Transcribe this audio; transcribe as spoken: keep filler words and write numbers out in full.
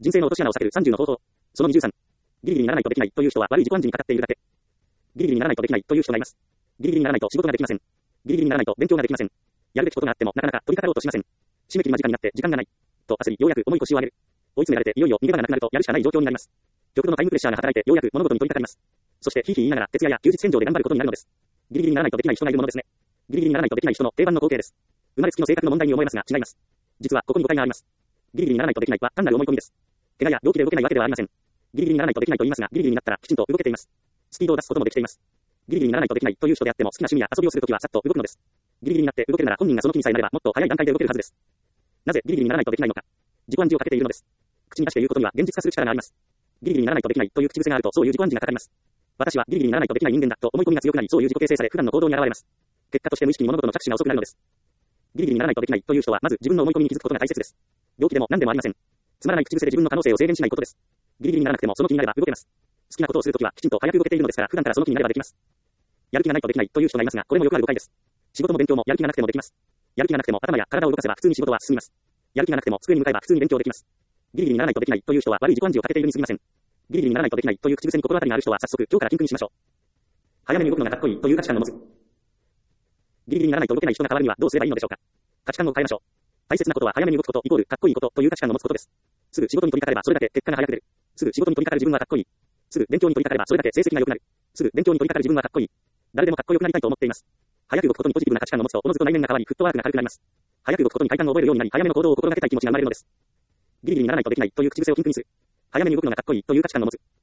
人生の落とし穴を避けるさんじゅうの方法。そのにじゅうさん。ギリギリにならないとできないという人は悪い自己暗示にかかっているだけ。ギリギリにならないとできないという人がいます。ギリギリにならないと仕事ができません。ギリギリにならないと勉強ができません。やるべきことがあってもなかなか取り掛かろうとしません。締め切り間近になって時間がない。と焦り、ようやく重い腰を上げる。追い詰められていよいよ逃げ場がなくなるとやるしかない状況になります。極度のタイムプレッシャーが働いてようやく物事に取り掛かります。そしてヒーヒー言いながら徹夜や休日戦場で頑張ることになるのです。ギリギリにならないとできない人がいるものですね。ギリギリにならないとできない人の定番の光景です。生まれつきの性格の問題に思えますが違います。実はここに誤解があります。ギリギリにならないとできないは単なる思い込みです。怪我や病気で動けないわけではありません。ギリギリにならないとできないと言いますが、ギリギリになったらきちんと動けています。スピードを出すこともできています。ギリギリにならないとできないという人であっても好きな趣味や遊びをするときはさっと動くのです。ギリギリになって動けるなら本人がその気にさえなればもっと早い段階で動けるはずです。なぜギリギリにならないとできないのか。自己暗示をかけているのです。口に出して言うことには現実化する力があります。ギリギリにならないとできないという口癖があるとそういう自己暗示がかかります。私はギリギリにならないとできない人間だと思い込みが強くなりそういう自己形成され普段の行動に現れます。結果として無意識に物事の着手が遅くなるのです。ギリギリにならないとできないという人はまず自分の思い込みに気づくことが大切です。病気でも何でもありません。つまらない口癖で自分の可能性を制限しないことです。ギリギリにならなくてもその気になれば動けます。好きなことをするときはきちんと早く動けているのですから普段からその気になればできます。やる気がないとできないという人がいますがこれもよくある誤解です。仕事も勉強もやる気がなくてもできます。やる気がなくても頭や体を動かせば普通に仕事は進みます。やる気がなくても机に向かえば普通に勉強できます。ギリギリにならないとできないという人は悪い自己暗示をかけているに過ぎません。ギリギリにならないとできないという口癖に心当たりがある人は早速今日から禁句にしましょう。早めに動くのがかっこいいという価値観の持つ。ギリギリにならないと動けない人が変わるにはどうすればいいのでしょうか。価値観を変えましょう。大切なことは早めに動くことイコールかっこいいことという価値観を持つことです。すぐ仕事に取り掛かればそれだけ結果が早く出る。すぐ仕事に取り掛かる自分はかっこいい。すぐ勉強に取り掛かればそれだけ成績が良くなる。すぐ勉強に取り掛かる自分はかっこいい。誰でもかっこよくなりたいと思っています。早く動くことにポジティブな価値観を持つとおのずと内面が変わりフットワークが軽くなります。早く動くことに快感を覚えるようになり早めの行動を心がけたい気持ちが生まれるのです。ギリギリにならないとできないという口癖を禁句にする。早めに動くのがかっこいいという価値観を持つ。